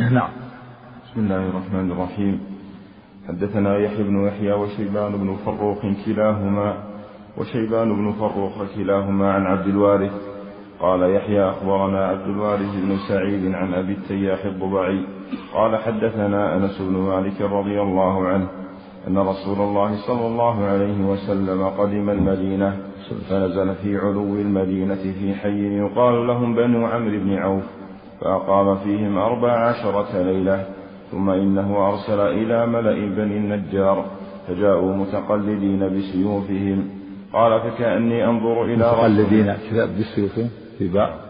نعم. بسم الله الرحمن الرحيم. حدثنا يحيى بن يحيى وشيبان بن فروخ كلاهما عن عبد الوارث قال يحيى أخبرنا عبد الوارث بن سعيد عن أبي التياح الضبعي قال حدثنا أنس بن مالك رضي الله عنه أن رسول الله صلى الله عليه وسلم قدم المدينة فنزل في علو المدينة في حي يقال لهم بنو عمرو بن عوف فأقام فيهم 14 ليلة ثم إنه أرسل إلى ملأ بني النجار فجاءوا متقلدين بسيوفهم قال فكأني أنظر إلى متقلدين بسيوفهم في باء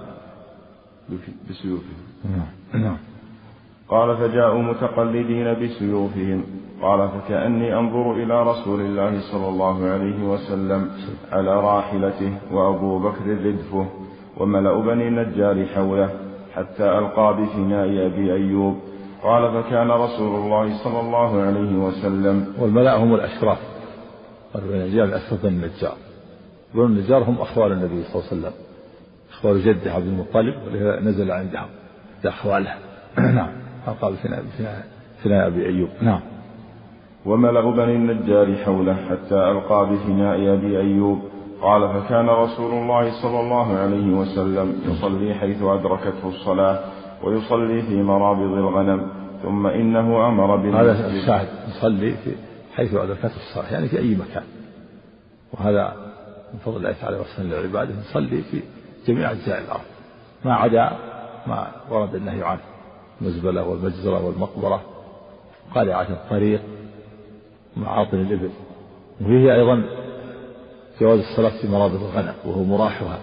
بسيوفهم قال فجاءوا متقلدين بسيوفهم قال فكأني أنظر إلى رسول الله صلى الله عليه وسلم على راحلته وأبو بكر ردفه وملأ بني النجار حوله حتى ألقى بفناء أبي أيوب قال فكان رسول الله صلى الله عليه وسلم والملأ هم الأشراف الرجال أشرف بني النجار. بني النجار هم أخوال النبي صلى الله عليه وسلم أخوال جده عبد المطلب نزل عندهم أخواله. نعم. ألقى بفناء أبي أيوب. نعم. وملأ بني النجار حوله حتى ألقى بفناء أبي أيوب قال فكان رسول الله صلى الله عليه وسلم يصلي حيث أدركته الصلاة ويصلي في مرابض الغنم ثم إنه أمر هذا الشاهد يصلي في حيث أدركته الصلاة يعني في أي مكان وهذا من فضل الله تعالى وسلم لعباده يصلي في جميع أجزاء الأرض ما عدا ما ورد النهي عنه المزبلة والمجزرة والمقبرة قارعة الطريق معاطن الإبل. وفيه أيضا جواز الصلاة في مرابض الغنم وهو مراحها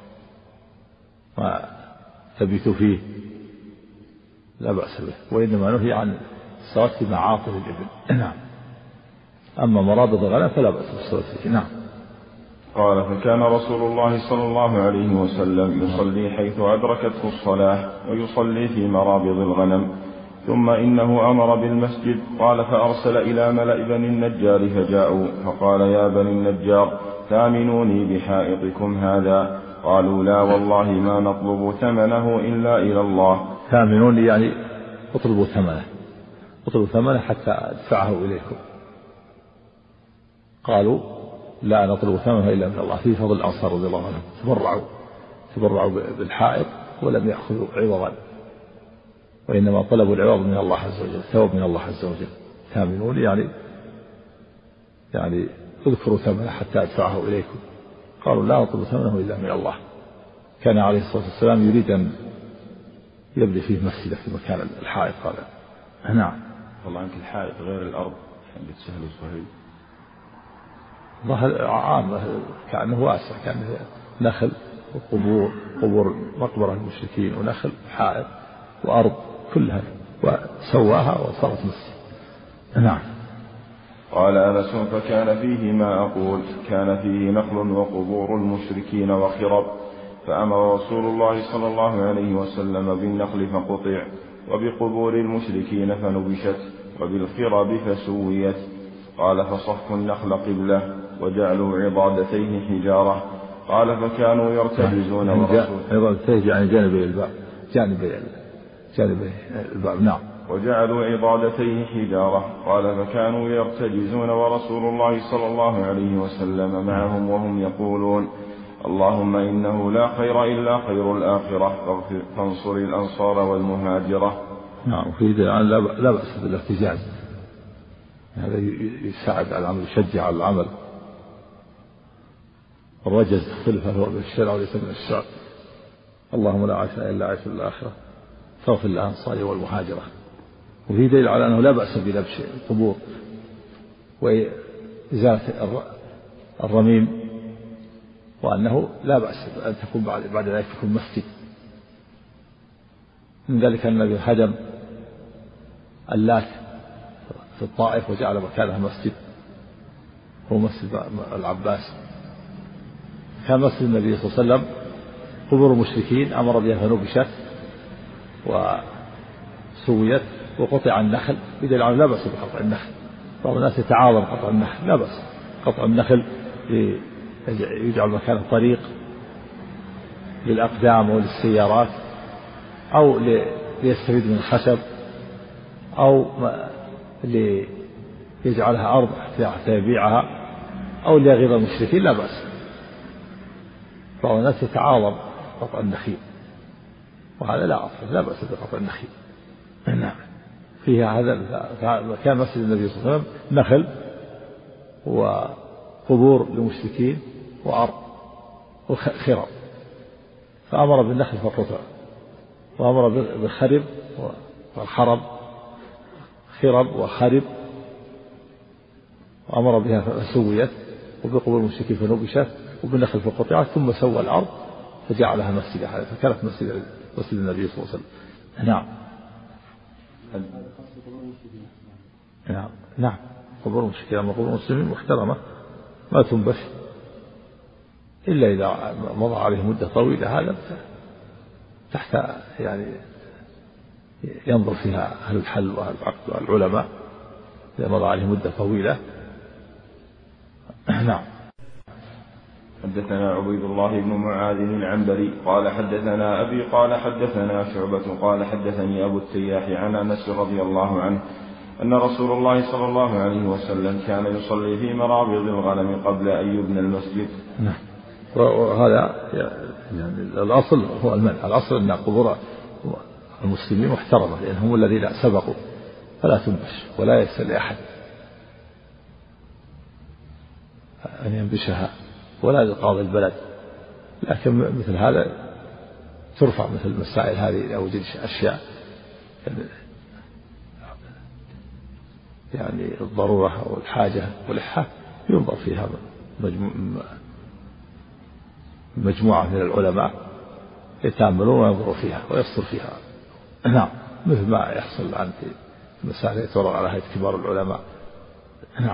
ما تبيت فيه لا بأس به وإنما نهي عن الصلاة في معاطن الإبل. نعم. أما مرابض الغنم فلا بأس بالصلاة فيه. نعم. قال فكان رسول الله صلى الله عليه وسلم يصلي حيث أدركته الصلاة ويصلي في مرابض الغنم ثم إنه أمر بالمسجد قال فأرسل إلى ملأ بني النجار فجاءوا فقال يا بني النجار ثامنوني بحائطكم هذا قالوا لا والله ما نطلب ثمنه إلا إلى الله. ثامنوني يعني اطلبوا ثمنه حتى أدفعه إليكم. قالوا لا نطلب ثمنه إلا من الله. في فضل الأنصار رضي الله عنهم تبرعوا بالحائط ولم يأخذوا عوضا وإنما طلبوا العوض من الله عز وجل ثواب من الله عز وجل. ثامنون يعني اذكروا ثمنه حتى أدفعه إليكم. قالوا لا نطلب ثمنه إلا من الله. كان عليه الصلاة والسلام يريد أن يبني فيه مسجد في مكان الحائط. قال نعم. والله عنك الحائط غير الأرض حقت سهل وصهيل ظهر عام كأنه واسع كأنه نخل وقبور مقبرة المشركين ونخل حائط وأرض كلها وسواها وصارت مسجد. نعم. قال أنس فكان فيه ما أقول كان فيه نخل وقبور المشركين وخرب فأمر رسول الله صلى الله عليه وسلم بالنخل فقطع وبقبور المشركين فنبشت وبالخرب فسويت. قال فصفوا النخل قبلة وجعلوا عضادتيه حجارة. قال فكانوا يرتجزون عضادتيه يعني جانب الباب. نعم. وجعلوا عضادتيه حجارة. قال فكانوا يرتجزون ورسول الله صلى الله عليه وسلم معهم وهم يقولون اللهم إنه لا خير إلا خير الآخرة فانصر الأنصار والمهاجرة. نعم. وفي لا بأس بالارتجاز هذا يساعد على العمل يشجع على العمل. الرجز يختلف هو بالشرع وليس من الشرع. اللهم لا عيش إلا عيش الآخرة فاغفر للأنصار والمهاجرة. وفي دليل على أنه لا بأس بلبش القبور وإزالة الرميم وأنه لا بأس أن تكون بعد ذلك تكون مسجد. من ذلك أن النبي هدم اللات في الطائف وجعل مكانها مسجد هو مسجد العباس. كان مسجد النبي صلى الله عليه وسلم قبور المشركين أمر بها فنبشت وسويت وقطع النخل بدليل على لا بأس بقطع النخل. بعض الناس يتعاظم قطع النخل لا بأس. قطع النخل يجعل مكانه طريق للأقدام وللسيارات أو ليستفيد من الخشب أو اللي يجعلها أرض حتى يبيعها أو اللي يغيظ المشركين لا بأس. بعض الناس يتعاظم قطع النخيل وهذا لا أصل، لا بأس بقطع النخيل. نعم. فيها هذا مكان مسجد النبي صلى الله عليه وسلم نخل وقبور للمشركين وأرض وخرب، فأمر بالنخل فقطع، وأمر بالخرب والخرب، خرب وخرب، وأمر بها فسويت، وبقبور المشركين فنبشت، وبالنخل فقطعت، ثم سوى الأرض فجعلها مسجدا، فكانت مسجد النبي صلى الله عليه وسلم. نعم. نعم. قبور المشركين، أما قبور المسلمين محترمة ما تنبش إلا إذا مضى عليه مدة طويلة، هذا تحت يعني ينظر فيها أهل الحل وأهل العقد والعلماء إذا مضى عليه مدة طويلة. نعم. حدثنا عبيد الله بن معاذ العنبري قال حدثنا أبي قال حدثنا شعبة قال حدثني أبو التياح عن أنس رضي الله عنه أن رسول الله صلى الله عليه وسلم كان يصلي في مرابض الغنم قبل أن يبنى المسجد. نعم. وهذا يعني الأصل هو المنع، الأصل أن قبور المسلمين محترمة لأنهم الذين سبقوا، فلا تنبش ولا يسأل لأحد أن ينبشها ولا لقاضي البلد، لكن مثل هذا ترفع مثل المسائل هذه أو أشياء يعني الضرورة أو الحاجة والإلحاح ينظر فيها مجموعة من العلماء يتأملون وينظروا فيها ويفصل فيها. نعم. مثل ما يحصل الآن في المسائل يتورع على هيئة كبار العلماء. نعم.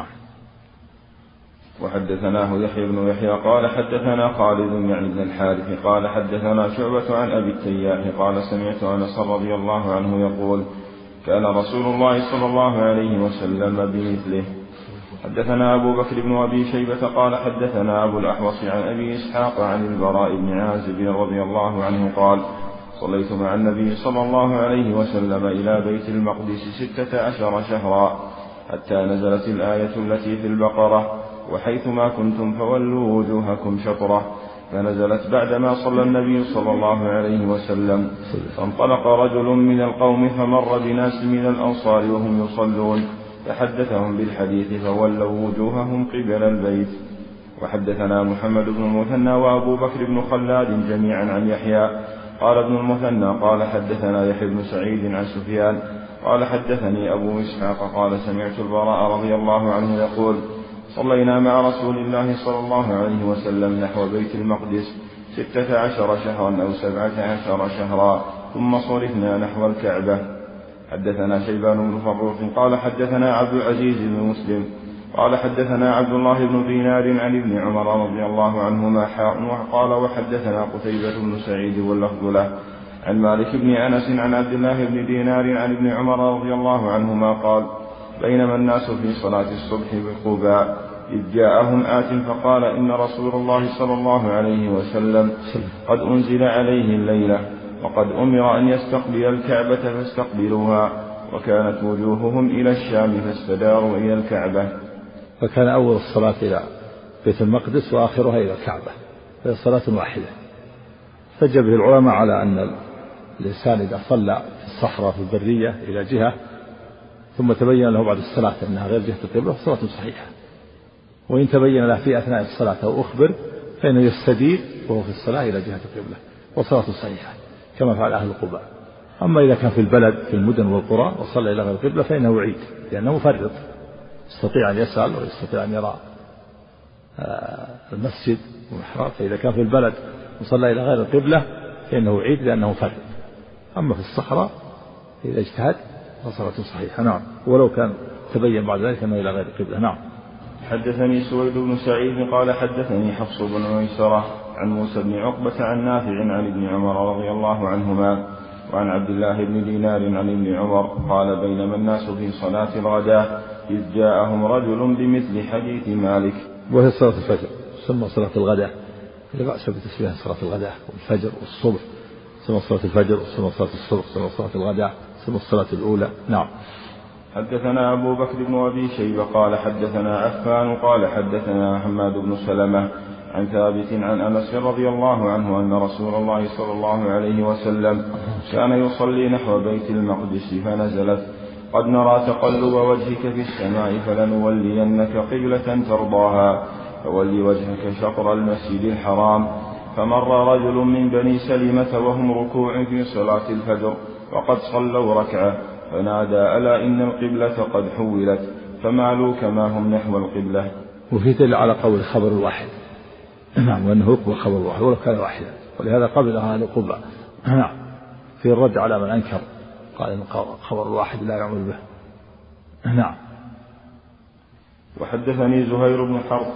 وحدثناه يحيى بن يحيى قال حدثنا خالد يعني بن الحارث قال حدثنا شعبة عن أبي التياح قال سمعت أنس رضي الله عنه يقول كان رسول الله صلى الله عليه وسلم بمثله. حدثنا أبو بكر بن أبي شيبة قال حدثنا أبو الأحوص عن أبي إسحاق عن البراء بن عازب رضي الله عنه قال صليت مع النبي صلى الله عليه وسلم إلى بيت المقدس 16 شهرا حتى نزلت الآية التي في البقرة وحيثما كنتم فولوا وجوهكم شطرة، فنزلت بعدما صلى النبي صلى الله عليه وسلم، فانطلق رجل من القوم فمر بناس من الأنصار وهم يصلون فحدثهم بالحديث فولوا وجوههم قبل البيت. وحدثنا محمد بن المثنى وأبو بكر بن خلاد جميعا عن يحيى قال ابن المثنى قال حدثنا يحيى بن سعيد عن سفيان قال حدثني أبو إسحاق قال سمعت البراء رضي الله عنه يقول صلينا مع رسول الله صلى الله عليه وسلم نحو بيت المقدس 16 شهرا أو 17 شهرا ثم صرفنا نحو الكعبة. حدثنا شيبان بن فروخ قال حدثنا عبد العزيز بن مسلم قال حدثنا عبد الله بن دينار عن ابن عمر رضي الله عنهما قال وحدثنا قتيبة بن سعيد واللفظ له عن مالك بن أنس عن عبد الله بن دينار عن ابن عمر رضي الله عنهما قال بينما الناس في صلاة الصبح بقباء إذ جاءهم آت فقال إن رسول الله صلى الله عليه وسلم قد أنزل عليه الليلة وقد أمر أن يستقبل الكعبة فاستقبلوها، وكانت وجوههم إلى الشام فاستداروا إلى الكعبة. فكان أول الصلاة إلى بيت المقدس وآخرها إلى الكعبة، فهي صلاة واحدة. فجأ به العلماء على أن الإنسان إذا صلى في الصحراء في البرية إلى جهة ثم تبين له بعد الصلاة أنها غير جهة القبلة صلاة صحيحة، وإن تبين له في أثناء الصلاة أو أخبر فإنه يستدير وهو في الصلاة إلى جهة القبلة وصلاة صحيحة كما فعل أهل قباء. أما إذا كان في البلد في المدن والقرى وصلى إلى غير القبلة فإنه يعيد لأنه مفرط، يستطيع أن يسأل ويستطيع أن يرى المسجد والمحراب. فإذا كان في البلد وصلى إلى غير القبلة فإنه يعيد لأنه مفرط. أما في الصحراء إذا اجتهد فصلاة صحيحة. نعم. ولو كان تبين بعد ذلك أنه إلى غير القبلة. نعم. حدثني سويد بن سعيد قال حدثني حفص بن ميسرة عن موسى بن عقبة عن نافع عن ابن عمر رضي الله عنهما وعن عبد الله بن دينار عن ابن عمر قال بينما الناس في صلاة الغداء إذ جاءهم رجل بمثل حديث مالك. وهي صلاة الفجر ثم صلاة الغداء، لا بأس بتسمية صلاة الغداء والفجر والصبح ثم صلاة الفجر ثم صلاة الصبح ثم صلاة الغداء ثم الصلاة الأولى. نعم. حدثنا أبو بكر بن أبي شيبة قال حدثنا عفان قال حدثنا حماد بن سلمة عن ثابت عن أنس رضي الله عنه أن رسول الله صلى الله عليه وسلم كان يصلي نحو بيت المقدس فنزلت قد نرى تقلب وجهك في السماء فلنولينك قبلة ترضاها فول وجهك شطر المسجد الحرام. فمر رجل من بني سلمة وهم ركوع في صلاة الفجر وقد صلوا ركعة فنادى ألا إن القبلة قد حولت فمالوا كما هم نحو القبلة. وفي دليل على قول خبر الواحد، نعم، وأنه يقبل خبر الواحد ولو كان واحدا، ولهذا قبل أهل القبة. نعم، في الرد على من أنكر قال إن خبر الواحد لا يعمل به. نعم. وحدثني زهير بن حرب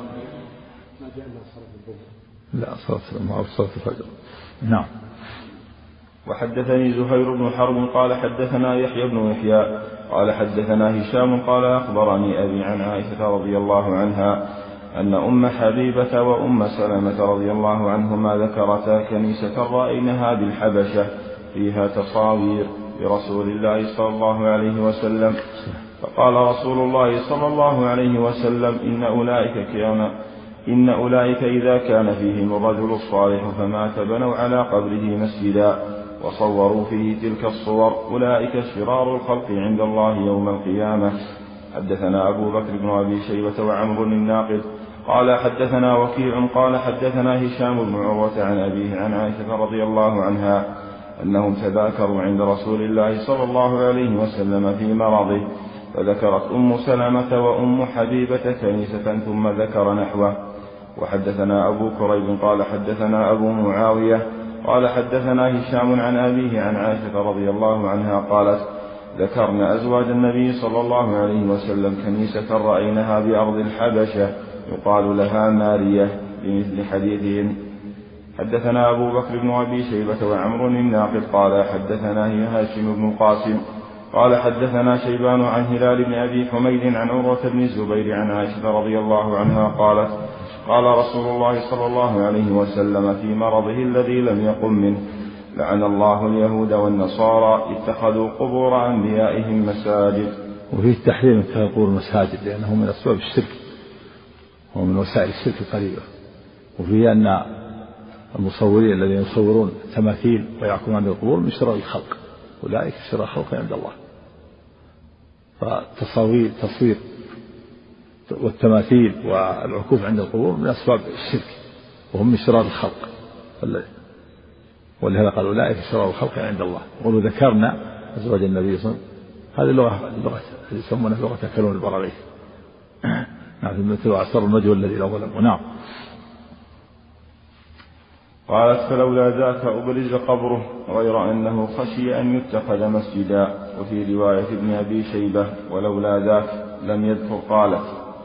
لا صلاة الفجر. نعم. وحدثني زهير بن حرب قال حدثنا يحيى بن يحيى قال حدثنا هشام قال أخبرني أبي عن عائشة رضي الله عنها أن أم حبيبة وأم سلمة رضي الله عنهما ذكرتا كنيسة رأيناها بالحبشة فيها تصاوير لرسول الله صلى الله عليه وسلم، فقال رسول الله صلى الله عليه وسلم إن أولئك إذا كان فيهم الرجل الصالح فمات بنوا على قبره مسجدا وصوروا فيه تلك الصور أولئك شرار الخلق عند الله يوم القيامة. حدثنا أبو بكر بن أبي شيبة وعمر الناقد قال حدثنا وكيع قال حدثنا هشام بن عروة عن أبيه عن عائشة رضي الله عنها أنهم تذاكروا عند رسول الله صلى الله عليه وسلم في مرضه، فذكرت أم سلمة وأم حبيبة كنيسة ثم ذكر نحوه. وحدثنا أبو كريب قال حدثنا أبو معاوية قال حدثنا هشام عن أبيه عن عائشة رضي الله عنها قالت ذكرنا أزواج النبي صلى الله عليه وسلم كنيسة رأيناها بأرض الحبشة يقال لها مارية بمثل حديثهم. حدثنا أبو بكر بن أبي شيبة وعمر الناقد قال حدثنا هاشم بن القاسم قال حدثنا شيبان عن هلال بن أبي حميد عن عروة بن الزبير عن عائشة رضي الله عنها قالت قال رسول الله صلى الله عليه وسلم في مرضه الذي لم يقم منه لعن الله اليهود والنصارى اتخذوا قبور أنبيائهم مساجد. وفيه تحريم اتخاذ قبور مساجد لأنه من أسباب الشرك ومن وسائل الشرك القريبة. وفيه أن المصورين الذين يصورون تماثيل ويعكفون عند القبور من شرار الخلق، أولئك شرار الخلق عند الله. فالتصوير والتماثيل والعكوف عند القبور من أسباب الشرك وهم من شرار الخلق، ولهذا قال أولئك شرار الخلق عند الله. وقالوا ذكرنا أزواج النبي صلى الله عليه وسلم، هذه اللغة يسمونها لغة أكلون البراغيث. نعم، مثل أعصر المجهول الذي لا ظلم. نعم. قالت فلولا ذاك أبرز قبره غير أنه خشي أن يتخذ مسجدا. وفي رواية ابن أبي شيبة ولولا ذاك لم يذكر. قالت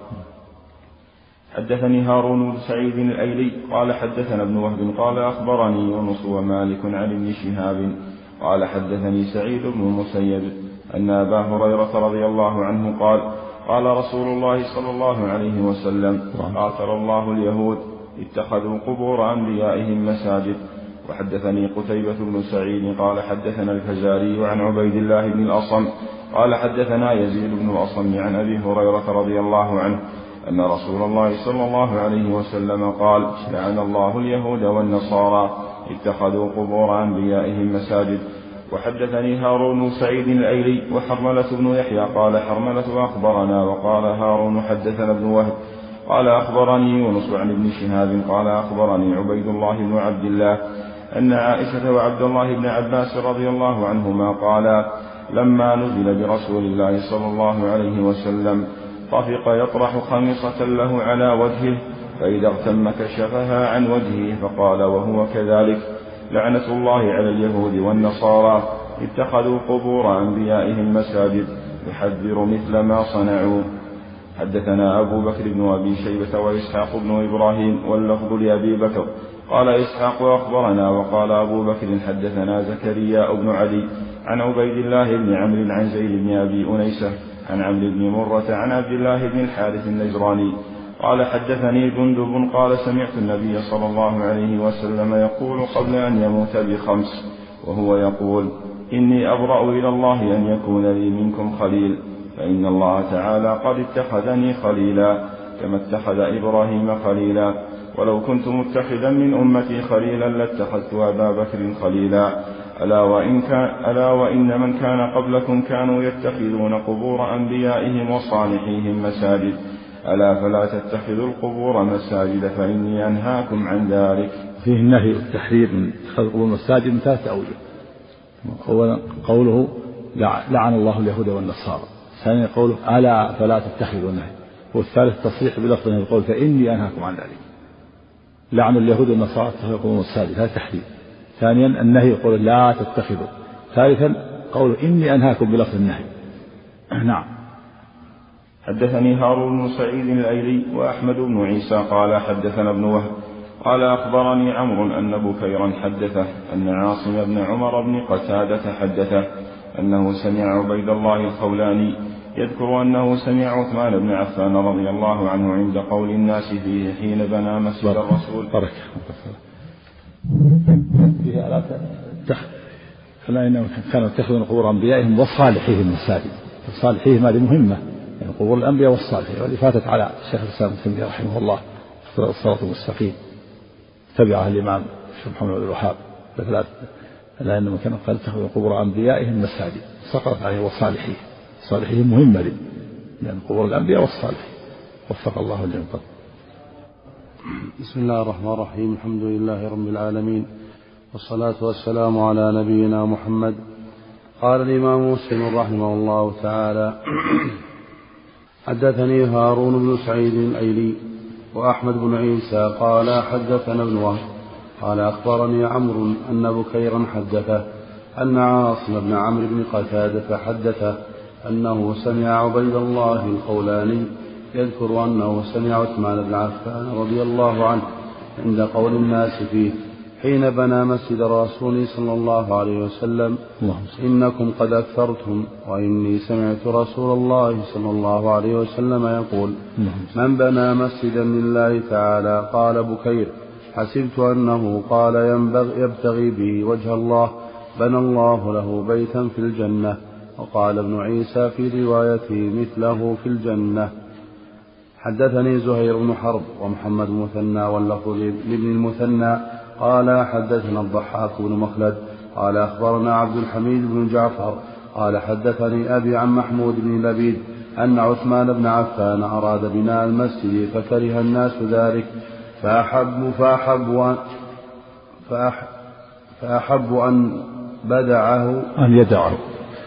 حدثني هارون بن سعيد الأيلي قال حدثنا ابن وهب قال أخبرني يونس ومالك عن ابن شهاب قال حدثني سعيد بن المسيب أن أبا هريرة رضي الله عنه قال قال رسول الله صلى الله عليه وسلم قاتل الله اليهود اتخذوا قبور أنبيائهم مساجد. وحدثني قتيبة بن سعيد قال حدثنا الفزاري عن عبيد الله بن الأصم قال حدثنا يزيد بن الأصم عن أبي هريرة رضي الله عنه أن رسول الله صلى الله عليه وسلم قال لعن الله اليهود والنصارى اتخذوا قبور أنبيائهم مساجد. وحدثني هارون بن سعيد الأيلي وحرملة بن يحيى قال حرملة أخبرنا وقال هارون حدثنا ابن وهب قال أخبرني يونس عن ابن شهاب قال أخبرني عبيد الله بن عبد الله أن عائشة وعبد الله بن عباس رضي الله عنهما قالا لما نزل برسول الله صلى الله عليه وسلم طفق يطرح خميصة له على وجهه فإذا اغتم كشفها عن وجهه فقال وهو كذلك لعنة الله على اليهود والنصارى اتخذوا قبور أنبيائهم مساجد يحذر مثل ما صنعوا. حدثنا أبو بكر بن أبي شيبة وإسحاق بن إبراهيم واللفظ لأبي بكر قال إسحاق أخبرنا وقال أبو بكر حدثنا زكريا بن علي عن عبيد الله بن عمرو عن زيد بن أبي أنيسة عن عمرو بن مرة عن عبد الله بن الحارث النجراني قال حدثني جندب قال سمعت النبي صلى الله عليه وسلم يقول قبل أن يموت ب5 وهو يقول إني أبرأ إلى الله أن يكون لي منكم خليل فإن الله تعالى قد اتخذني خليلا كما اتخذ إبراهيم خليلا، ولو كنت متخذا من أمتي خليلا لاتخذت أبا بكر خليلا. ألا وإن من كان قبلكم كانوا يتخذون قبور أنبيائهم وصالحيهم مساجد، ألا فلا تتخذوا القبور مساجد فإني أنهاكم عن ذلك. فيه النهي والتحرير من اتخاذ القبور مساجد من ثلاثة أوجه. قوله لعن الله اليهود والنصارى، ثانيا قوله ألا فلا تتخذوا النهي، والثالث تصريح بلفظ القول فإني أنهاكم عن ذلك. لعن اليهود والنصارى اتخاذ القبور مساجد، هذا تحريم. ثانيا النهي يقول لا تتخذوا. ثالثا قوله إني أنهاكم بلفظ النهي. نعم. حدثني هارون بن سعيد الأيلي وأحمد بن عيسى قال حدثنا ابن وهب قال أخبرني عمرو أن بكيرا حدثه أن عاصم بن عمر بن قتادة حدثه أنه سمع عبيد الله الخولاني يذكر أنه سمع عثمان بن عفان رضي الله عنه عند قول الناس فيه حين بنى مسجد الرسول. فيها لا فلا إنهم كانوا يتخذون قبور أنبيائهم وصالحيهم مساجد. صالحيهم هذه مهمة، يعني قبور الأنبياء والصالحين، واللي فاتت على شيخ الإسلام ابن تيمية رحمه الله الصراط المستقيم تبعها الإمام الشيخ محمد بن الوهاب، لا إنهم كانوا يتخذون قبور أنبيائهم مساجد، سقطت عليه وصالحيه. صالحيهم مهمة لأن قبور الأنبياء والصالحين. وفق الله الجميع. بسم الله الرحمن الرحيم. الحمد لله رب العالمين، والصلاة والسلام على نبينا محمد. قال الإمام مسلم رحمه الله تعالى: حدثني هارون بن سعيد الأيلي وأحمد بن عيسى قال حدثنا ابن وهب قال أخبرني عمرو أن بكيرا حدثه أن عاصم بن عمرو بن قتادة حدثه أنه سمع عبيد الله الخولاني يذكر أنه سمع عثمان بن عفان رضي الله عنه عند قول الناس فيه حين بنى مسجد الرسول صلى الله عليه وسلم: إنكم قد أكثرتم، وإني سمعت رسول الله صلى الله عليه وسلم يقول: من بنى مسجدا لله تعالى. قال بكير: حسبت أنه قال يبتغي به وجه الله بنى الله له بيتا في الجنة. وقال ابن عيسى في روايته مثله في الجنة. حدثني زهير بن حرب ومحمد المثنى واللفظ لابن المثنى قال حدثنا الضحاك بن مخلد قال أخبرنا عبد الحميد بن جعفر قال حدثني أبي عن محمود بن لبيد أن عثمان بن عفان أراد بناء المسجد فكره الناس ذلك فأحب أن بدعه أن يدعه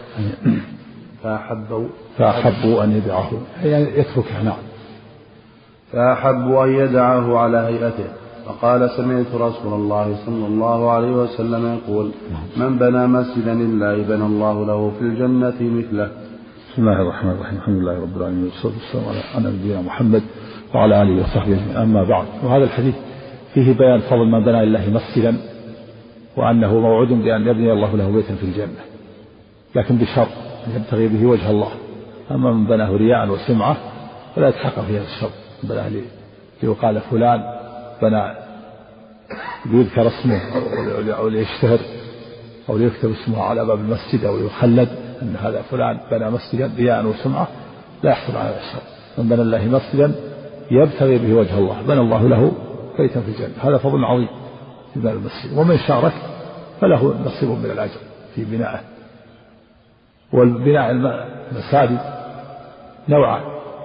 فأحبوا أن يدعه يعني يتركه. نعم. فأحبوا أن يدعه على هيئته. فقال: سمعت رسول الله صلى الله عليه وسلم يقول: من بنى مسجدا لله بنى الله له في الجنة مثله. بسم الله الرحمن الرحيم. الحمد لله رب العالمين، والصلاة والسلام على نبينا محمد وعلى آله وصحبه أجمعين. أما بعد، وهذا الحديث فيه بيان فضل من بنى لله مسجدا، وأنه موعود بأن يبني الله له بيتا في الجنة، لكن بشرط أن يبتغي به وجه الله. أما من بناه رياء وسمعة فلا يتحقق في هذا الشرط. بناه ليقال فلان بنى ليذكر اسمه أو ليشتهر أو ليكتب اسمه على باب المسجد أو يخلد أن هذا فلان بنى مسجدا رياء وسمعة، لا يحصل على هذا الشرط. من بنى الله مسجدا يبتغي به وجه الله بنى الله له بيتا في الجنة. هذا فضل عظيم في بناء المسجد، ومن شارك فله نصيب من الأجر في بنائه. والبناء المساجد نوعان: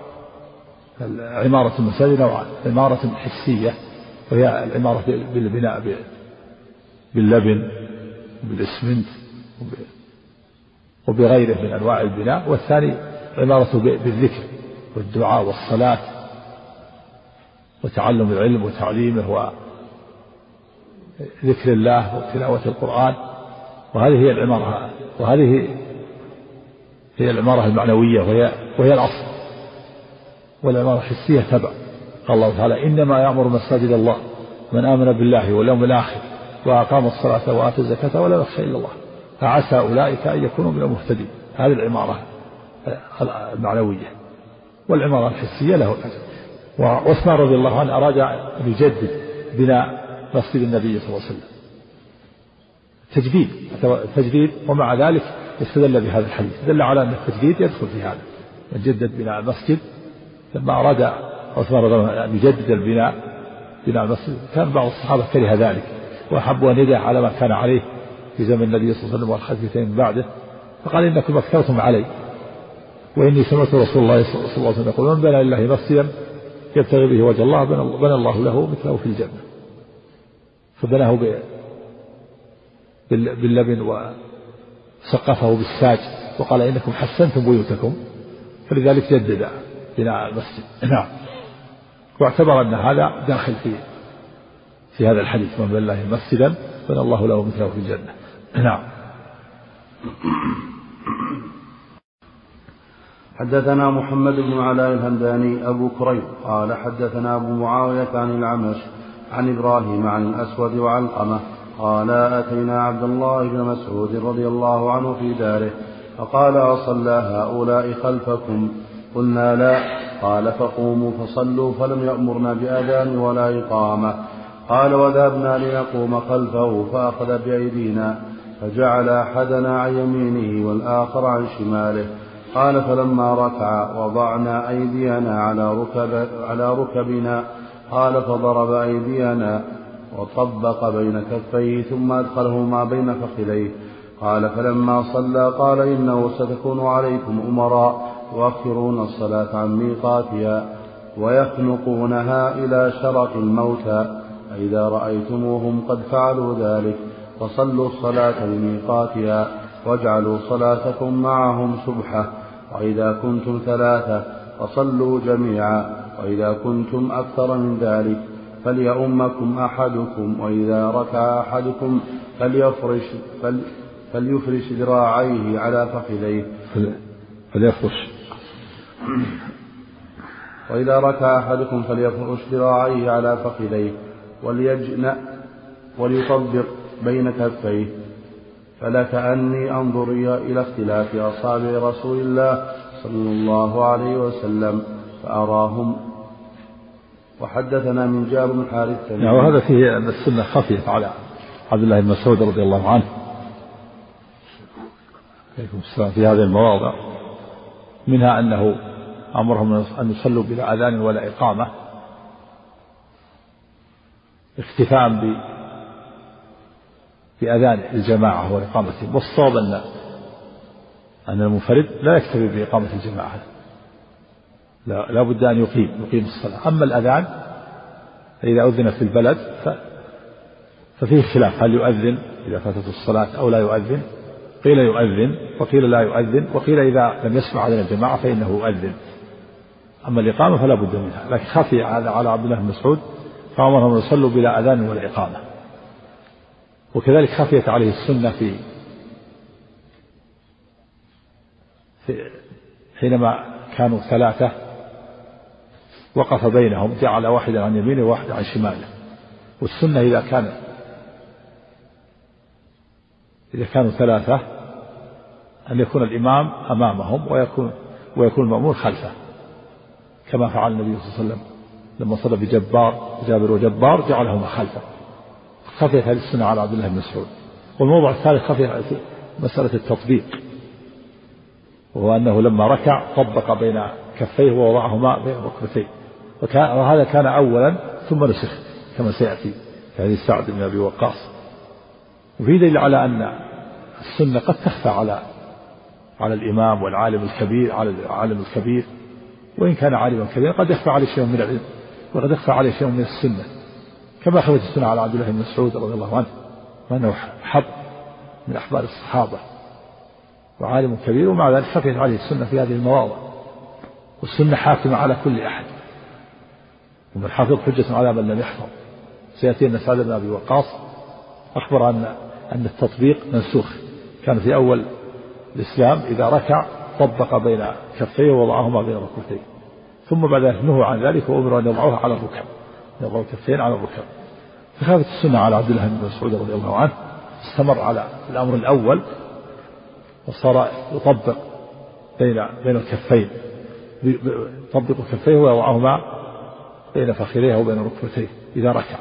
عمارة المساجد نوعان: عمارة حسية وهي العمارة بالبناء باللبن وبالإسمنت وبغيره من أنواع البناء، والثاني عمارة بالذكر والدعاء والصلاة وتعلم العلم وتعليمه وذكر الله وتلاوة القرآن. وهذه هي العمارة، وهذه هي العمارة المعنوية وهي الأصل. والعمارة الحسية تبع. قال الله تعالى: إنما يأمر مساجد الله من آمن بالله واليوم الآخر وأقام الصلاة وآتى الزكاة ولا يخشى إلا الله فعسى أولئك أن يكونوا من المهتدين. هذه العمارة المعنوية. والعمارة الحسية له الأجر. وعثمان رضي الله عنه أراد أن يجدد بناء مسجد النبي صلى الله عليه وسلم تجديد، ومع ذلك استدل بهذا الحديث، دل على أن التجديد يدخل في هذا، جدد بناء المسجد لما أراد عثمان رضي الله عنه أن يجدد بناء المسجد كان بعض الصحابة كره ذلك وأحبوا أن يدع على ما كان عليه في زمن النبي صلى الله عليه وسلم والخليفتين من بعده، فقال إنكم أكثرتم علي وإني سمعت رسول الله صلى الله عليه وسلم يقول من بنى لله مسجدا يبتغي به وجه الله بنى الله له مثله في الجنة. فبناه باللبن وسقفه بالساج وقال إنكم حسنتم بيوتكم، فلذلك جدد بناء المسجد. نعم. واعتبر أن هذا داخل في هذا الحديث من بنى لله مسجدا بنى الله له مثله في الجنة. نعم. حدثنا محمد بن علاء الهمداني أبو كريب قال حدثنا أبو معاوية عن الأعمش عن إبراهيم عن الأسود وعلقمة قال أتينا عبد الله بن مسعود رضي الله عنه في داره فقال أصلى هؤلاء خلفكم؟ قلنا لا. قال فقوموا فصلوا فلم يأمرنا بأذان ولا إقامة. قال وذهبنا لنقوم خلفه فأخذ بأيدينا فجعل أحدنا عن يمينه والآخر عن شماله. قال فلما ركع وضعنا أيدينا على ركبنا. قال فضرب أيدينا وطبق بين كفيه ثم أدخلهما بين فخذيه. قال فلما صلى قال إنه ستكون عليكم أمراء يؤخرون الصلاة عن ميقاتها ويخنقونها إلى شرق الموتى، فإذا رأيتموهم قد فعلوا ذلك فصلوا الصلاة لميقاتها واجعلوا صلاتكم معهم سبحة، وإذا كنتم ثلاثة فصلوا جميعا، وإذا كنتم أكثر من ذلك فليؤمكم أحدكم، وإذا ركع أحدكم فليفرش ذراعيه على فخذيه وإذا ركع أحدكم فليفرش ذراعيه على فخذيه وليجنأ وليطبق بين كفيه. فلكأني أنظر إلى اختلاف أصابع رسول الله صلى الله عليه وسلم فأراهم. وحدثنا من جابر بن حارث. وهذا فيه أن السنة خفيت على عبد الله بن مسعود رضي الله عنه في هذه المواضع، منها أنه أمرهم أن يصلوا بلا أذان ولا إقامة اكتفاء بأذان الجماعة وإقامته، والصواب أن المنفرد لا يكتفي بإقامة الجماعة، لا بد أن يقيم الصلاة. أما الأذان إذا أذن في البلد ففيه خلاف هل يؤذن إذا فاتت الصلاة أو لا يؤذن، قيل يؤذن وقيل لا يؤذن، وقيل إذا لم يسمع أذان الجماعة فإنه يؤذن. أما الإقامة فلا بد منها، لكن خفي هذا على عبد الله بن مسعود فأمرهم أن يصلوا بلا أذان ولا إقامة. وكذلك خفيت عليه السنة في حينما كانوا ثلاثة وقف بينهم جعل واحدا عن يمينه وواحدا عن شماله. والسنة إذا كانوا ثلاثة أن يكون الإمام أمامهم ويكون المأمور خلفه، كما فعل النبي صلى الله عليه وسلم لما صلى جابر وجبار جعلهما خلفه. خفيت هذه السنة على عبد الله بن مسعود. والموضوع الثالث خفيت مسألة التطبيق، وهو أنه لما ركع طبق بين كفيه ووضعهما بين ركبتيه، وهذا كان أولا ثم نسخ كما سيأتي في حديث سعد بن أبي وقاص. وفي دليل على أن السنة قد تخفى على الإمام والعالم الكبير، على العالم الكبير وإن كان عالما كبيرا قد يخفى عليه شيء من العلم وقد يخفى عليه شيء من السنة، كما خفت السنة على عبد الله بن مسعود رضي الله عنه وأنه حب من أحبار الصحابة وعالم كبير، ومع ذلك خفت عليه السنة في هذه المواضع. والسنة حاكمة على كل أحد، ومن حفظ حجة على من لم يحفظ. سيأتي أن سعد بن أبي وقاص أخبر أن التطبيق منسوخ، كان في أول الإسلام إذا ركع طبق بين كفيه ووضعهما بين ركبتيه، ثم بعد ذلك نهوا عن ذلك وأمروا أن يضعوها على الركب، يضعوا الكفين على الركب. فخافت السنة على عبد الله بن مسعود رضي الله عنه، استمر على الأمر الأول وصار يطبق بين الكفين، يطبق كفيه ويضعهما بين فخذيه وبين ركبتيه إذا ركع.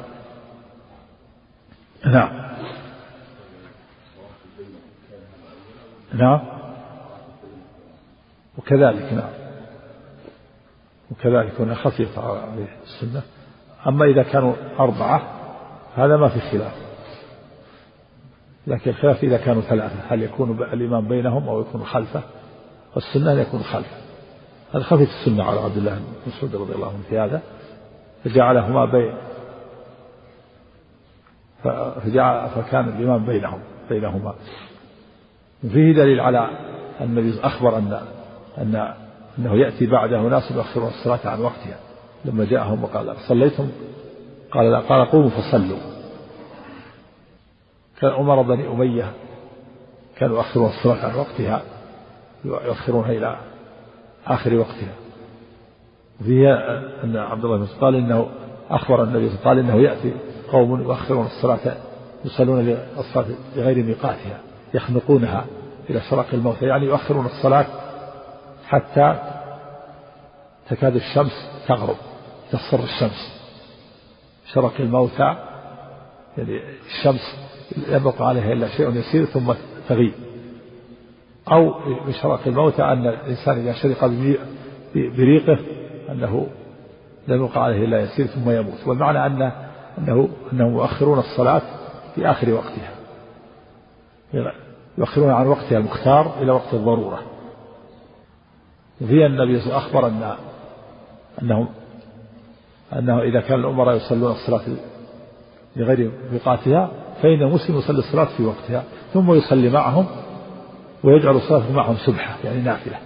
نعم وكذلك وكذلك هنا خفيت عليه السنة. أما إذا كانوا 4 هذا ما في خلاف، لكن الخلاف إذا كانوا 3 هل يكون الإمام بينهم أو يكون خلفه، والسنة أن يكون خلفه. هذا خفيت السنة على عبد الله بن مسعود رضي الله عنه في هذا، فجعلهما فكان الإمام بينهما. وفيه دليل على النبي أخبر أنه يأتي بعده ناس يؤخرون الصلاة عن وقتها، لما جاءهم وقال صليتم؟ قال لا، قال قوموا فصلوا. كان عمر بن أمية كانوا يؤخرون الصلاة عن وقتها، يؤخرونها إلى آخر وقتها. وفيه أن عبد الله بن مسعود قال إنه أخبر النبي قال إنه يأتي قوم يؤخرون الصلاة يصلون الصلاة بغير ميقاتها يخنقونها إلى شرق الموتى، يعني يؤخرون الصلاة حتى تكاد الشمس تغرب، تصفر الشمس. شرق الموتى يعني الشمس يبقى عليها إلا شيء يسير ثم تغيب، أو بشرق الموتى أن الإنسان إذا شرق بريقه أنه لم يقع عليه إلا يسير ثم يموت. والمعنى أنهم يؤخرون الصلاة في آخر وقتها، يؤخرون عن وقتها المختار إلى وقت الضرورة. وفي النبي أخبر أنه إذا كان الأمراء يصلون الصلاة لغير ميقاتها فإن المسلم يصلي الصلاة في وقتها ثم يصلي معهم ويجعل الصلاة معهم سبحة يعني نافلة.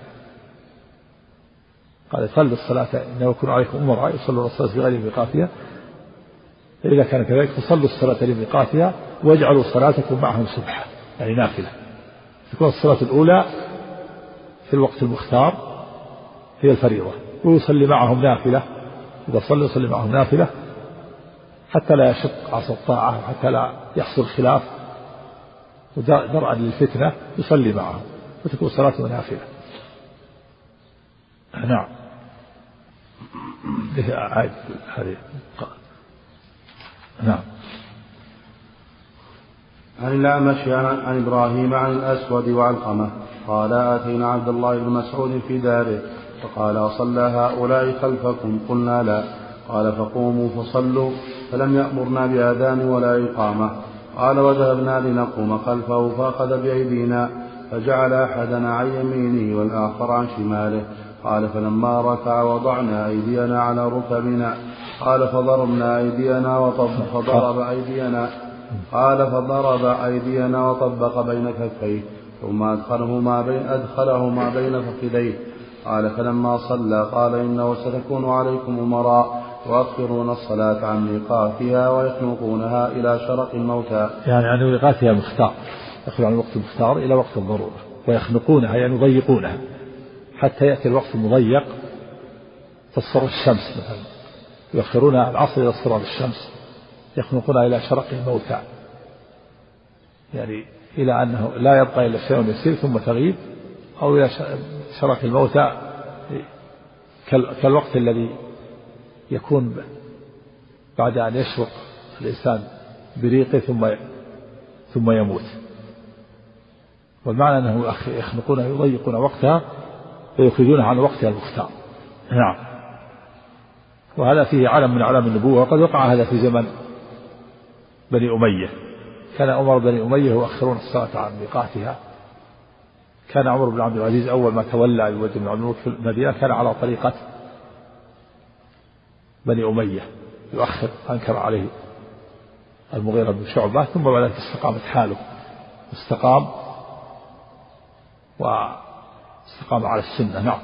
قال صلوا الصلاة إنه يكون عليكم أمراء يصلون الصلاة في غير ميقاتها، فإذا كان كذلك فصلوا الصلاة لميقاتها واجعلوا صلاتكم معهم سبحة يعني نافلة. تكون الصلاة الأولى في الوقت المختار هي الفريضة، ويصلي معهم نافلة، إذا صلى يصلي معهم نافلة حتى لا يشق عصا الطاعة وحتى لا يحصل خلاف، ودرعا للفتنة يصلي معهم وتكون صلاته نافلة. نعم. هذه نعم. عن الأعمش عن إبراهيم عن الأسود وعلقمة قال آتينا عبد الله بن مسعود في داره فقال أصلى هؤلاء خلفكم؟ قلنا لا. قال فقوموا فصلوا، فلم يأمرنا بآذان ولا إقامة. قال وذهبنا لنقوم خلفه فأخذ بأيدينا فجعل أحدنا عن يمينه والآخر عن شماله. قال فلما ركع وضعنا أيدينا على ركبنا. قال فضربنا أيدينا فضرب أيدينا. قال فضرب أيدينا وطبق بين كفيه ثم أدخلهما بين فخذيه. قال فلما صلى قال إنه ستكون عليكم أمراء يؤخرون الصلاة عن ميقاتها ويخنقونها إلى شرق الموتى، يعني عن ميقاتها مختار، يخرج عن الوقت المختار إلى وقت الضرورة، ويخنقونها يعني يضيقونها حتى يأتي الوقت المضيق تصفر الشمس مثلا، يؤخرون العصر إلى اصفرار الشمس، يخنقونها إلى شرق الموتى يعني إلى أنه لا يبقى إلا شيء يسير ثم تغيب، أو إلى شرق الموتى كالوقت الذي يكون بعد أن يشرق الإنسان بريقه ثم يموت. والمعنى أنه يخنقونها يضيقون وقتها ويخرجونها عن وقتها المختار. نعم. وهذا فيه علم من أعلام النبوة، وقد وقع هذا في زمن بني أمية. كان عمر بن أمية يؤخرون الصلاة عن ميقاتها. كان عمر بن عبد العزيز أول ما تولى يولد بن عبد الملك في المدينة كان على طريقة بني أمية يؤخر، أنكر عليه المغيرة بن شعبة، ثم بعد ذلك استقامت حاله، استقام على السنة. نعم.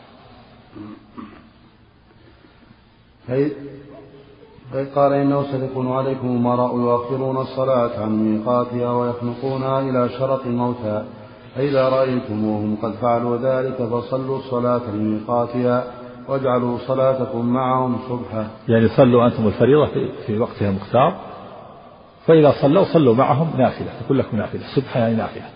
قال إنه ستكون عليكم أمراء يؤخرون الصلاة عن ميقاتها ويخنقونها إلى شرق الموتى، فإذا رأيتموهم قد فعلوا ذلك فصلوا الصلاة لميقاتها واجعلوا صلاتكم معهم سبحة، يعني صلوا أنتم الفريضة في وقتها المختار، فإذا صلوا معهم نافلة، تكون لكم نافلة سبحة يعني نافلة،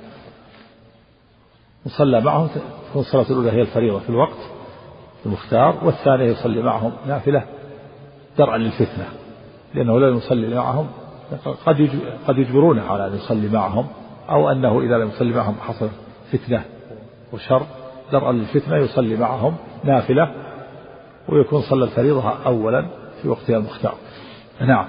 وصلى معهم تكون الصلاة الأولى هي الفريضة في الوقت المختار، والثانية يصلي معهم نافلة درعا للفتنة، لأنه لا يصلي معهم قد يجبرونه على أن يصلي معهم، أو أنه إذا لم يصلي معهم حصل فتنة وشر، درعا للفتنة يصلي معهم نافلة ويكون صلى الفريضة أولا في وقتها المختار. نعم.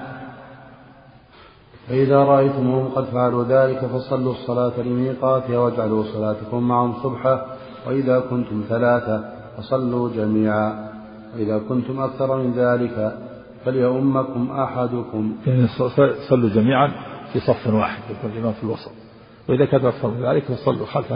فإذا رأيتموهم قد فعلوا ذلك فصلوا الصلاة لميقاتها واجعلوا صلاتكم معهم صبحا، وإذا كنتم 3 فصلوا جميعا، وإذا كنتم أكثر من ذلك فليؤمكم أحدكم. يعني صلوا جميعا في صف واحد يكون الإمام في الوسط، وإذا كان أكثر من ذلك فصلوا خلف.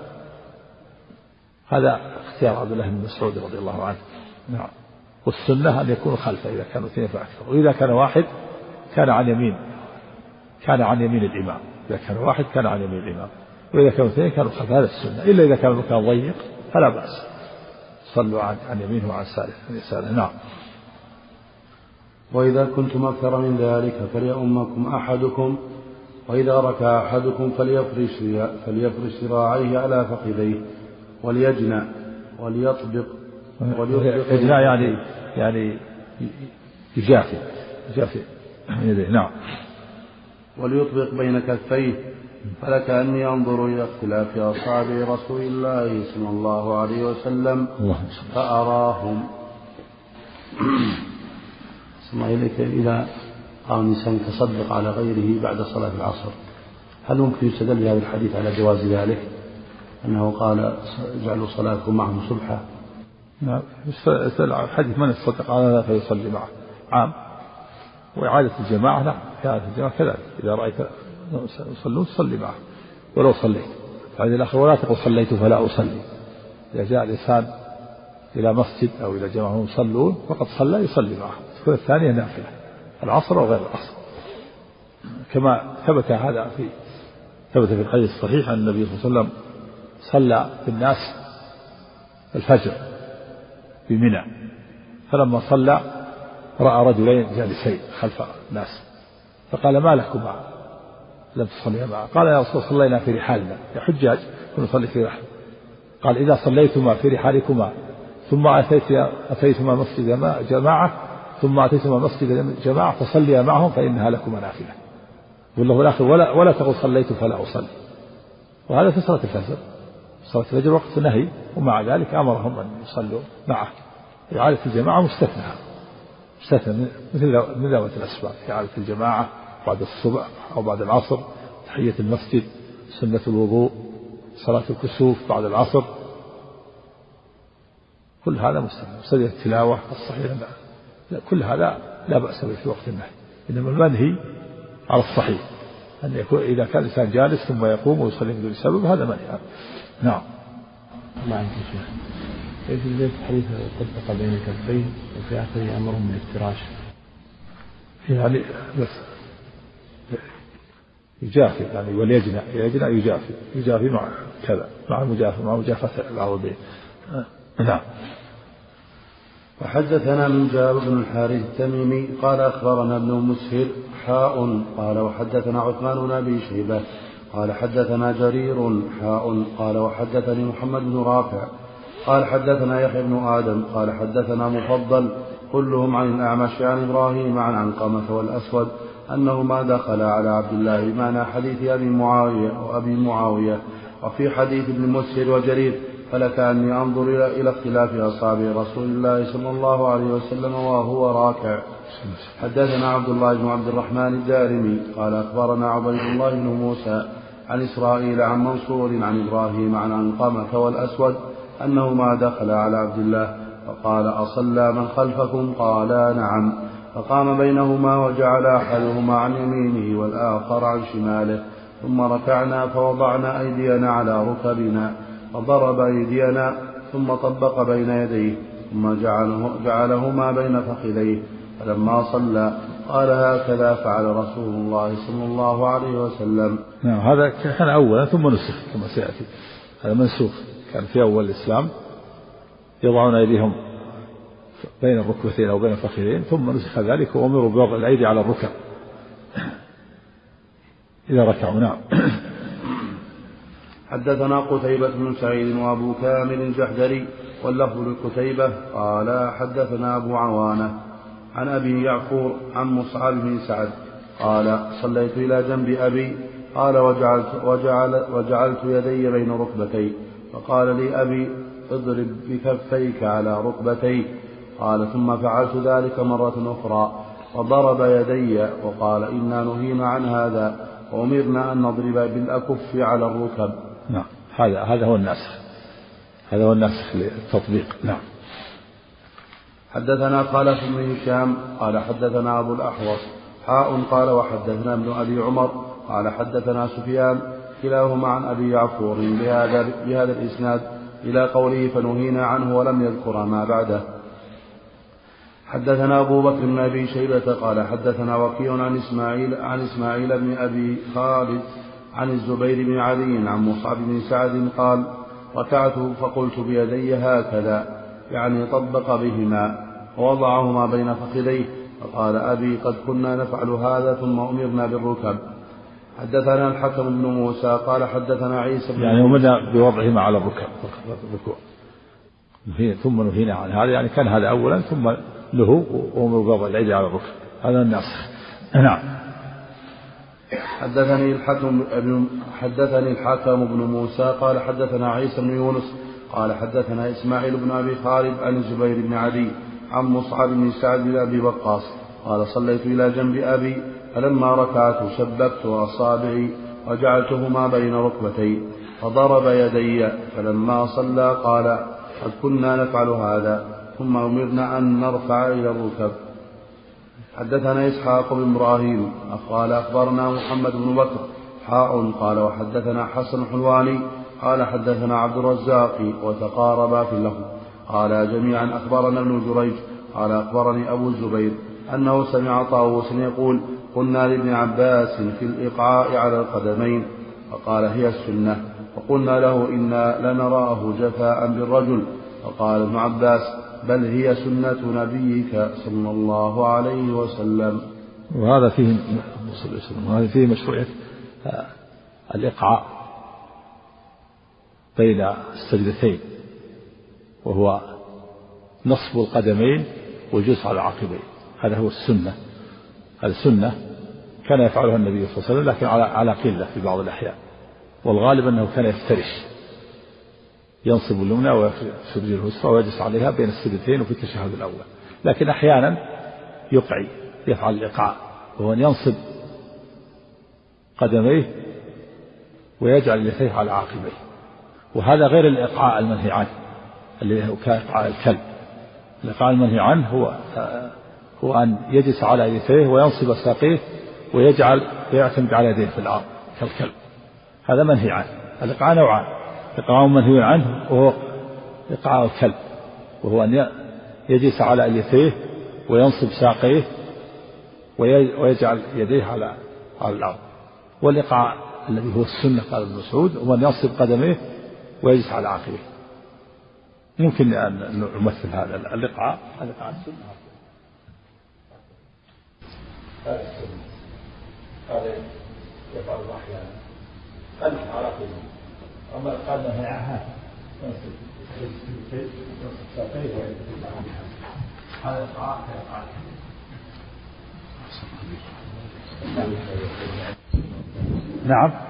هذا اختيار عبد الله بن مسعود رضي الله عنه. نعم. والسنة أن يكونوا خلفه إذا كانوا 2 فأكثر، وإذا كان واحد كان عن يمين الإمام، إذا كان واحد كان عن يمين الإمام، وإذا كانوا 2 كانوا خلف. هذا السنة، إلا إذا كان المكان ضيق فلا بأس، صلوا عن يمينه وعن يساره. نعم. وإذا كنتم أكثر من ذلك فليؤمكم أحدكم، وإذا ركع أحدكم فليفرش ذراعيه على فخذيه وليجنع وليطبق يجنع يعني يجافي يديه. نعم. وليطبق بين كفيه، فلكأني أنظر إلى اختلاف أصحاب رسول الله صلى الله عليه وسلم فأراهم. ثم إليك إذا قام الإنسان يتصدق على غيره بعد صلاة العصر، هل ممكن يستدل بهذا الحديث على جواز ذلك؟ أنه قال اجعلوا صلاتكم معهم صبحا. نعم. الحديث من يتصدق على هذا فيصلي معه عام. وإعادة الجماعة نعم، إعادة الجماعة كذلك، إذا رأيت يصلون صلي معه ولو صليت. هذه الآخر ولا تقل صليت فلا أصلي. إذا جاء الإنسان إلى مسجد أو إلى جماعة يصلون فقد صلى يصلي معه. تكون الثانية نافلة، العصر وغير العصر، كما ثبت في الحديث الصحيح أن النبي صلى الله عليه وسلم صلى بالناس الفجر بمنى، فلما صلى رأى رجلين جالسين خلف الناس فقال ما لكما لم تصليا معه؟ قال يا رسول الله صلينا في رحالنا، يا حجاج كنا نصلي في رحل. قال إذا صليتما في رحالكما ثم أتيتما مسجد جماعة ثم أتيتما مسجد جماعة فصليا معهم فإنها لكما نافلة. والله الآخر ولا تقل صليت فلا أصلي. وهذا في صلاة الفجر. صلاة الفجر وقت نهي، ومع ذلك أمرهم أن يصلوا معه. إعادة الجماعة مستثنى مثل ذوات الأسباب، إعادة الجماعة بعد الصبح أو بعد العصر، تحية المسجد، سنة الوضوء، صلاة الكسوف بعد العصر، كل هذا مستثنى. التلاوة الصحيحة كل هذا لا بأس به في وقت النهي، إنما المنهي على الصحيح أن يكون إذا كان الإنسان جالس ثم يقوم ويصلي بدون سبب، هذا منهي. نعم. ما عندي شيء. في البيت حديث طبق بين الكفين وفي آخره أمرهم بالافتراش، يعني بس يجافي يعني وليجنع يجافي مع كذا مع مجافاة العرضين. نعم. وحدثنا من جابر بن الحارث التميمي قال أخبرنا ابن مسهر قال وحدثنا عثمان بن أبي شيبة قال حدثنا جرير قال وحدثني محمد بن رافع قال حدثنا يحيى بن آدم قال حدثنا مفضل كلهم عن الأعمش عن إبراهيم عن علقمة والأسود أنهما دخل على عبد الله بمعنى حديث أبي معاوية وفي حديث ابن مسهر وجرير، فلكأني أنظر إلى اختلاف أصحاب رسول الله صلى الله عليه وسلم وهو راكع. حدثنا عبد الله بن عبد الرحمن الدارمي قال أخبرنا عبيد الله بن موسى عن إسرائيل عن منصور عن إبراهيم عن علقمة والأسود أنهما دخل على عبد الله فقال أصلى من خلفكم؟ قالا نعم. فقام بينهما وجعل أحدهما عن يمينه والآخر عن شماله، ثم ركعنا فوضعنا أيدينا على ركبنا فضرب أيدينا ثم طبق بين يديه ثم جعلهما بين فخذيه، فلما صلى قال هكذا فعل رسول الله صلى الله عليه وسلم. نعم. هذا كان أولا ثم نسخ كما سيأتي، هذا منسوخ. كان في أول الإسلام يضعون أيديهم بين الركبتين أو بين الفخذين، ثم نسخ ذلك وأمروا بوضع الأيدي على الركب إذا ركعوا. نعم. حدثنا قتيبة بن سعيد وأبو كامل الجحدري واللفظ لقتيبة قال حدثنا أبو عوانة عن أبي يعفور عن مصعب بن سعد قال صليت إلى جنب أبي قال وجعلت يدي بين ركبتي، فقال لي أبي اضرب بكفيك على ركبتي، قال ثم فعلت ذلك مرة أخرى وضرب يدي وقال إنا نهينا عن هذا وأمرنا أن نضرب بالأكف على الركب. نعم هذا هو الناسخ، هذا هو الناسخ للتطبيق. نعم. حدثنا خالد بن هشام قال حدثنا أبو الأحوص قال وحدثنا ابن أبي عمر قال حدثنا سفيان كلاهما عن أبي يعفور بهذا الإسناد إلى قوله فنهينا عنه ولم يذكر ما بعده. حدثنا أبو بكر بن أبي شيبة قال حدثنا وكيع عن إسماعيل بن أبي خالد عن الزبير بن علي عن مصعب بن سعد قال ركعت فقلت بيدي هكذا يعني طبق بهما ووضعهما بين فخذيه فقال أبي قد كنا نفعل هذا ثم أمرنا بالركب. حدثنا الحكم بن موسى قال حدثنا عيسى بن يعني أمرنا بوضعهما على الركب ثم نهينا عن هذا، يعني كان هذا أولا ثم له وأمر بوضع الأيدي على الركب، هذا الناسخ. نعم. حدثني الحكم بن موسى قال حدثنا عيسى بن يونس قال حدثنا إسماعيل بن أبي خالد عن الزبير بن علي عن مصعب بن سعد بن أبي وقاص قال صليت إلى جنب أبي فلما ركعت شبكت أصابعي وجعلتهما بين ركبتي فضرب يدي فلما صلى قال قد كنا نفعل هذا ثم أمرنا أن نرفع إلى الركب. حدثنا إسحاق بن إبراهيم قال أخبرنا محمد بن بكر قال وحدثنا حسن حلواني قال حدثنا عبد الرزاق وتقاربا في اللفظ قال جميعا أخبرنا ابن جريج قال أخبرني أبو الزبير أنه سمع طاووس يقول قلنا لابن عباس في الإقعاء على القدمين فقال هي السنة وقلنا له إنا لنراه جفاء بالرجل فقال ابن عباس بل هي سنة نبيك صلى الله عليه وسلم. وهذا فيه مشروعية الإقعاء بين السجدتين وهو نصب القدمين والجلوس على العقبين، هذا هو السنة. هذا السنة كان يفعلها النبي صلى الله عليه وسلم لكن على قلة في بعض الأحيان، والغالب أنه كان يفترش ينصب اليمنى ويفرد اليسرى ويجلس عليها بين السجدتين وفي التشهد الأول، لكن أحيانا يفعل الإقعاء وهو أن ينصب قدميه ويجعل يديه على عقبيه، وهذا غير الإقعاء المنهي عنه الذي هو كإقعاء الكلب. الإقعاء المنهي عنه هو أن يجلس على يديه وينصب ساقيه ويعتمد على يديه في الأرض كالكلب، هذا منهي عنه. الإقعاء نوعان، إقعاء منهي عنه وهو إقعاء الكلب وهو أن يجلس على يديه وينصب ساقيه ويجعل يديه على الأرض. والإقعاء الذي هو السنة قال ابن مسعود هو أن ينصب قدميه ويجلس على عقبيه. ممكن أن نمثل هذا الإقعاء السنة، هذا السنة هذا يفعل أحيانا قلب على قلبه. أما قال له هذا الإقعاء نعم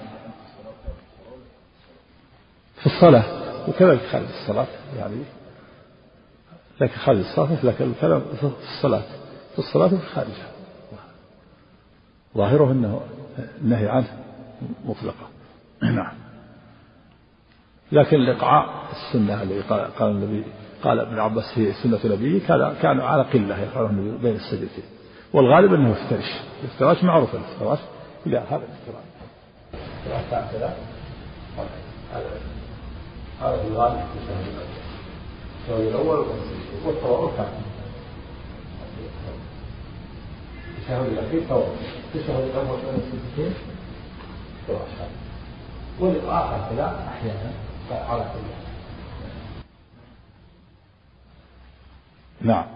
في الصلاة وكذلك خارج الصلاة، يعني لكن خارج الصلاة لكن الكلام في الصلاة وفي خارجها ظاهره أنه النهي عنه مطلقة. نعم. لكن الإقعاء السنة الذي قال النبي قال ابن عباس هي سنة نبيه كان على قلة يفعله النبي بين السجدتين، والغالب أنه افتراش معروف الافتراش لا هذا الافتراش هكذا هذا في الغالب التشهد الأول والتورك التشهد الأخير تورك التشهد الأول بين السجدتين افتراش هذا، والإقعاء هكذا أحيانا على قلة. نعم.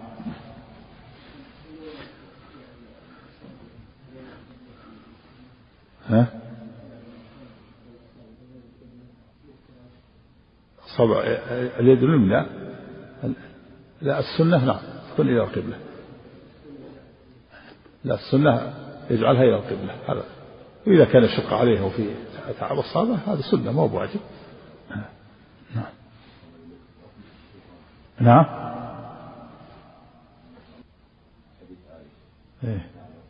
صبع اليد اليمنى لا السنة نعم تكون إلى القبلة، لا السنة يجعلها إلى القبلة هذا، وإذا كان يشق عليه وفي تعب الصلاة هذا سنة ما هو واجب. نعم. نعم إيه.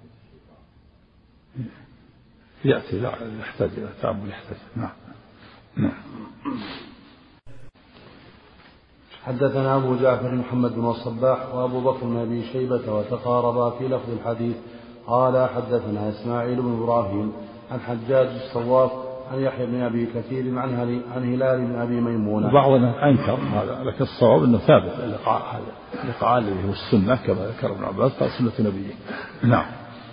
يأتي لا يحتاج إلى تأمل يحتاج. نعم. حدثنا أبو جعفر محمد بن الصباح وأبو بكر بن أبي شيبة وتقاربا في لفظ الحديث. قال حدثنا إسماعيل بن إبراهيم عن حجاج الصواف عن يحيى بن أبي كثير عن هلال بن أبي ميمونة. وبعضنا أنكر هذا، لكن الصواب أنه ثابت اللقاء هذا، اللقاء الذي هو السنة كما ذكر ابن عباس قال سنة نبيه. نعم.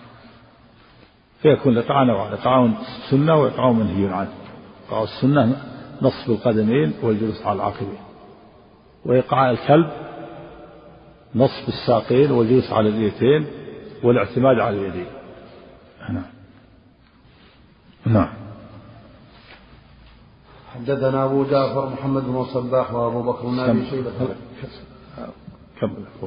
فيكون لقاء نوعان، لقاء سنة ولقاء منهي عنه. لقاء السنة نصب القدمين والجلوس على العقبين، وإيقاع الكلب نصب الساقين والجلوس على اليدين والاعتماد على اليدين. نعم. حدثنا أبو جعفر محمد بن الصباح وأبو بكر بن أبي شيبة. كمل.